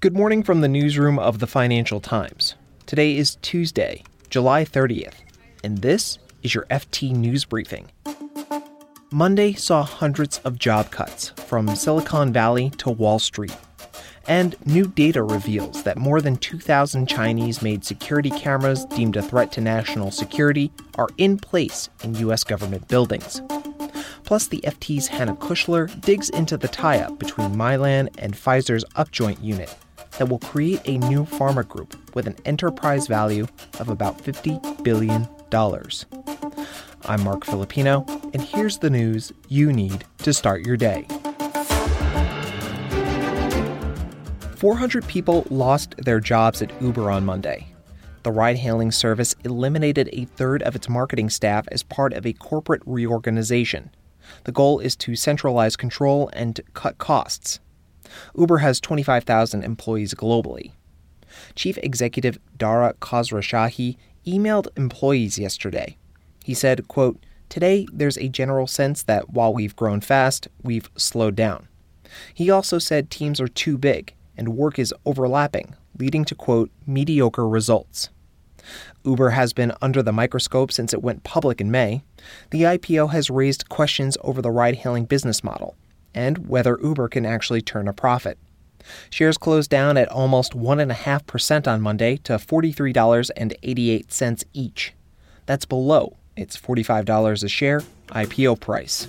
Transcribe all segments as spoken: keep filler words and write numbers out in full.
Good morning from the newsroom of the Financial Times. Today is Tuesday, July thirtieth, and this is your F T News Briefing. Monday saw hundreds of job cuts from Silicon Valley to Wall Street. And new data reveals that more than two thousand Chinese-made security cameras deemed a threat to national security are in place in U S government buildings. Plus, the F T's Hannah Kushler digs into the tie-up between Mylan and Pfizer's Upjoint unit that will create a new pharma group with an enterprise value of about fifty billion dollars. I'm Mark Filipino, and here's the news you need to start your day. four hundred people lost their jobs at Uber on Monday. The ride-hailing service eliminated a third of its marketing staff as part of a corporate reorganization. The goal is to centralize control and cut costs. Uber has twenty-five thousand employees globally. Chief Executive Dara Khosrowshahi emailed employees yesterday. He said, quote, "Today, there's a general sense that while we've grown fast, we've slowed down." He also said teams are too big and work is overlapping, leading to, quote, "mediocre results." Uber has been under the microscope since it went public in May. The I P O has raised questions over the ride-hailing business model and whether Uber can actually turn a profit. Shares closed down at almost one point five percent on Monday to forty-three dollars and eighty-eight cents each. That's below its forty-five dollars a share I P O price.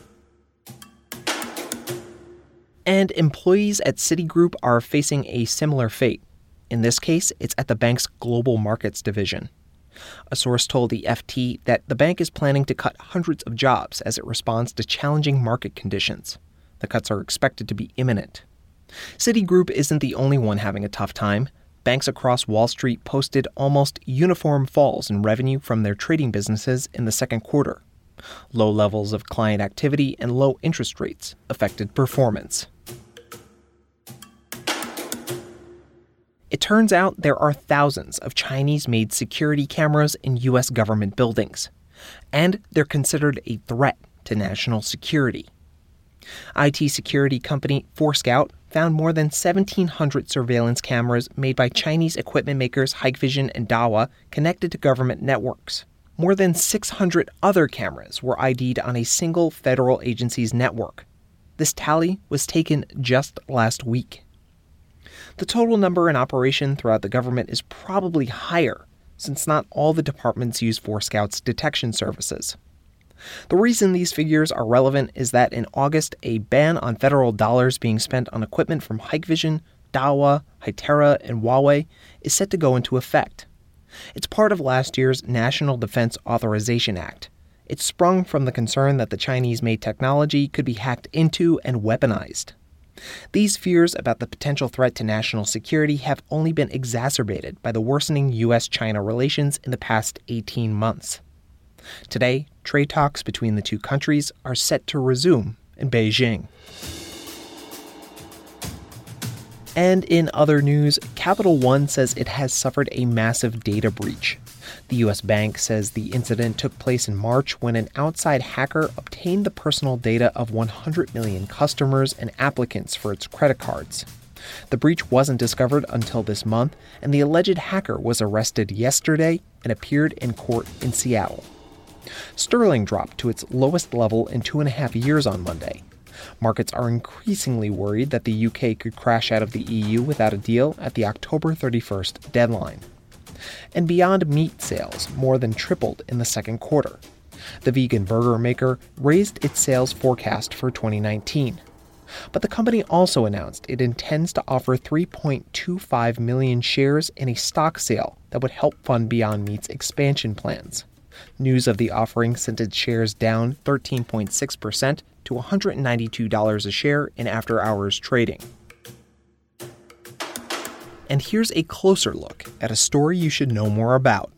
And employees at Citigroup are facing a similar fate. In this case, it's at the bank's Global Markets division. A source told the F T that the bank is planning to cut hundreds of jobs as it responds to challenging market conditions. The cuts are expected to be imminent. Citigroup isn't the only one having a tough time. Banks across Wall Street posted almost uniform falls in revenue from their trading businesses in the second quarter. Low levels of client activity and low interest rates affected performance. It turns out there are thousands of Chinese-made security cameras in U S government buildings, and they're considered a threat to national security. I T security company Forescout found more than seventeen hundred surveillance cameras made by Chinese equipment makers Hikvision and Dahua connected to government networks. More than six hundred other cameras were I D'd on a single federal agency's network. This tally was taken just last week. The total number in operation throughout the government is probably higher, since not all the departments use Forescout's detection services. The reason these figures are relevant is that in August, a ban on federal dollars being spent on equipment from Hikvision, Dahua, Hytera, and Huawei is set to go into effect. It's part of last year's National Defense Authorization Act. It sprung from the concern that the Chinese-made technology could be hacked into and weaponized. These fears about the potential threat to national security have only been exacerbated by the worsening U S China relations in the past eighteen months. Today, trade talks between the two countries are set to resume in Beijing. And in other news, Capital One says it has suffered a massive data breach. The U S bank says the incident took place in March when an outside hacker obtained the personal data of one hundred million customers and applicants for its credit cards. The breach wasn't discovered until this month, and the alleged hacker was arrested yesterday and appeared in court in Seattle. Sterling dropped to its lowest level in two and a half years on Monday. Markets are increasingly worried that the U K could crash out of the E U without a deal at the October thirty-first deadline. And Beyond Meat sales more than tripled in the second quarter. The vegan burger maker raised its sales forecast for twenty nineteen. But the company also announced it intends to offer three point two five million shares in a stock sale that would help fund Beyond Meat's expansion plans. News of the offering sent its shares down thirteen point six percent to one hundred ninety-two dollars a share in after-hours trading. And here's a closer look at a story you should know more about.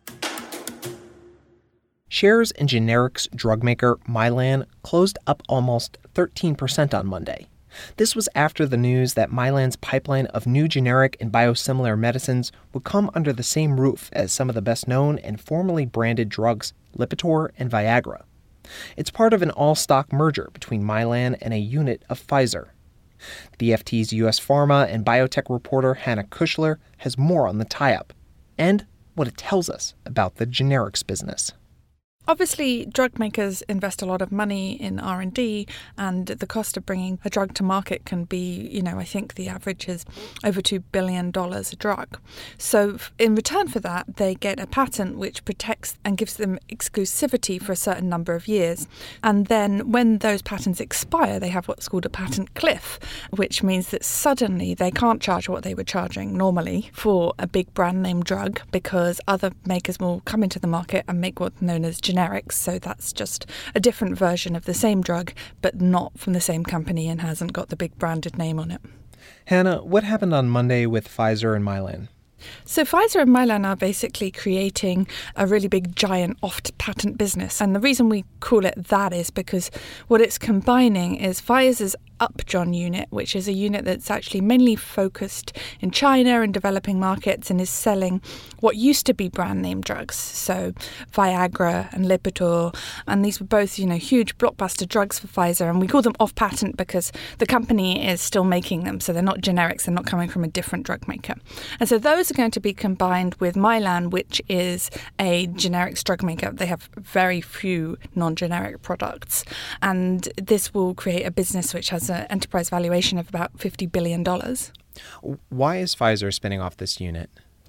Shares in generics drug maker Mylan closed up almost thirteen percent on Monday. This was after the news that Mylan's pipeline of new generic and biosimilar medicines would come under the same roof as some of the best-known and formally branded drugs, Lipitor and Viagra. It's part of an all-stock merger between Mylan and a unit of Pfizer. The F T's U S pharma and biotech reporter Hannah Kushler has more on the tie-up and what it tells us about the generics business. Obviously, drug makers invest a lot of money in R and D, and the cost of bringing a drug to market can be, you know, I think the average is over two billion dollars a drug. So in return for that, they get a patent which protects and gives them exclusivity for a certain number of years. And then when those patents expire, they have what's called a patent cliff, which means that suddenly they can't charge what they were charging normally for a big brand name drug because other makers will come into the market and make what's known as generics, so that's just a different version of the same drug, but not from the same company and hasn't got the big branded name on it. Hannah, what happened on Monday with Pfizer and Mylan? So Pfizer and Mylan are basically creating a really big, giant off-patent business. And the reason we call it that is because what it's combining is Pfizer's Upjohn unit, which is a unit that's actually mainly focused in China and developing markets and is selling what used to be brand name drugs. So Viagra and Lipitor. And these were both, you know, huge blockbuster drugs for Pfizer. And we call them off-patent because the company is still making them. So they're not generics. They're not coming from a different drug maker. And so those are going to be combined with Mylan, which is a generics drug maker. They have very few non-generic products. And this will create a business which has an enterprise valuation of about fifty billion dollars. Why is Pfizer spinning off this unit?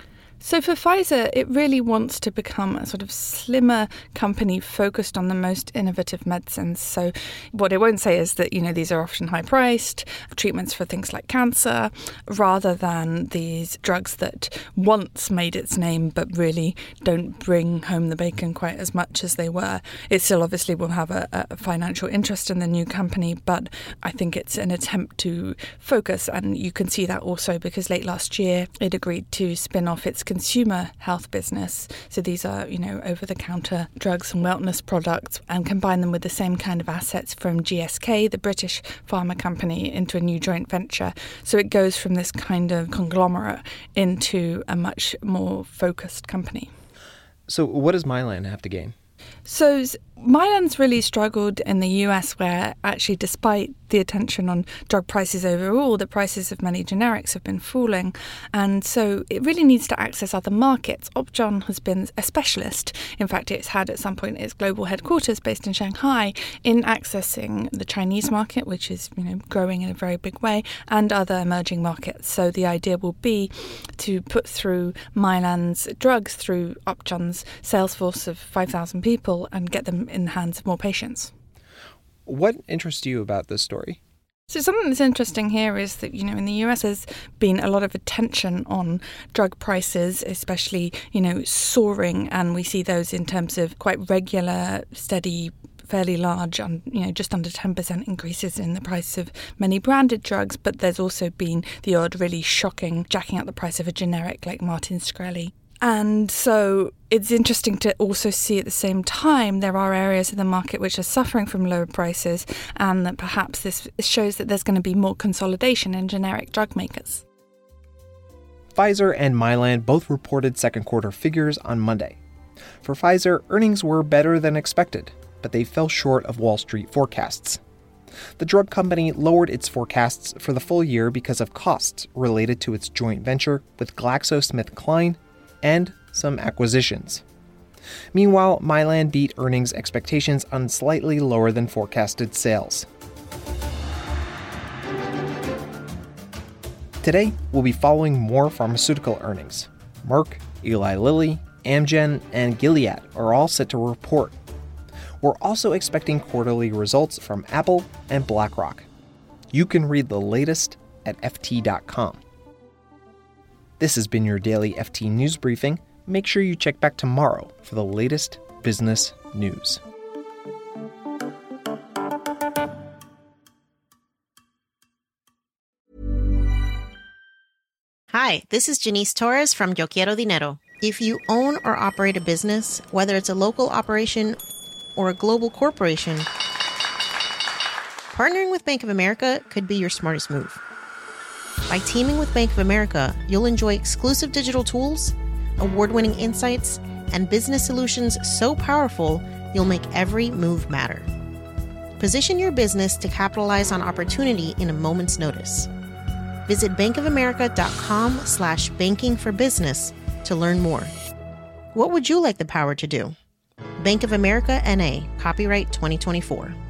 So for Pfizer, it really wants to become a sort of slimmer company focused on the most innovative medicines. So what it won't say is that, you know, these are often high-priced treatments for things like cancer, rather than these drugs that once made its name but really don't bring home the bacon quite as much as they were. It still obviously will have a, a financial interest in the new company, but I think it's an attempt to focus. And you can see that also because late last year it agreed to spin off its consumer health business. So these are, you know, over-the-counter drugs and wellness products, and combine them with the same kind of assets from G S K, the British pharma company, into a new joint venture. So it goes from this kind of conglomerate into a much more focused company. So what does Mylan have to gain? So Mylan's really struggled in the U S, where actually despite the attention on drug prices overall, the prices of many generics have been falling. And so it really needs to access other markets. Upjohn has been a specialist. In fact, it's had at some point its global headquarters based in Shanghai in accessing the Chinese market, which is, you know, growing in a very big way, and other emerging markets. So the idea will be to put through Mylan's drugs through Upjohn's sales force of five thousand people and get them in the hands of more patients. What interests you about this story? So something that's interesting here is that, you know, in the U S there's been a lot of attention on drug prices, especially, you know, soaring, and we see those in terms of quite regular, steady, fairly large, um, you know, just under ten percent increases in the price of many branded drugs. But there's also been the odd really shocking jacking up the price of a generic like Martin Shkreli. And so it's interesting to also see at the same time there are areas of the market which are suffering from lower prices, and that perhaps this shows that there's going to be more consolidation in generic drug makers. Pfizer and Mylan both reported second quarter figures on Monday. For Pfizer, earnings were better than expected, but they fell short of Wall Street forecasts. The drug company lowered its forecasts for the full year because of costs related to its joint venture with GlaxoSmithKline and some acquisitions. Meanwhile, Mylan beat earnings expectations on slightly lower than forecasted sales. Today, we'll be following more pharmaceutical earnings. Merck, Eli Lilly, Amgen, and Gilead are all set to report. We're also expecting quarterly results from Apple and BlackRock. You can read the latest at F T dot com. This has been your daily F T News Briefing. Make sure you check back tomorrow for the latest business news. Hi, this is Janice Torres from Yo Quiero Dinero. If you own or operate a business, whether it's a local operation or a global corporation, partnering with Bank of America could be your smartest move. By teaming with Bank of America, you'll enjoy exclusive digital tools, award-winning insights, and business solutions so powerful, you'll make every move matter. Position your business to capitalize on opportunity in a moment's notice. Visit bankofamerica.com slash banking for business to learn more. What would you like the power to do? Bank of America, N A, copyright twenty twenty-four.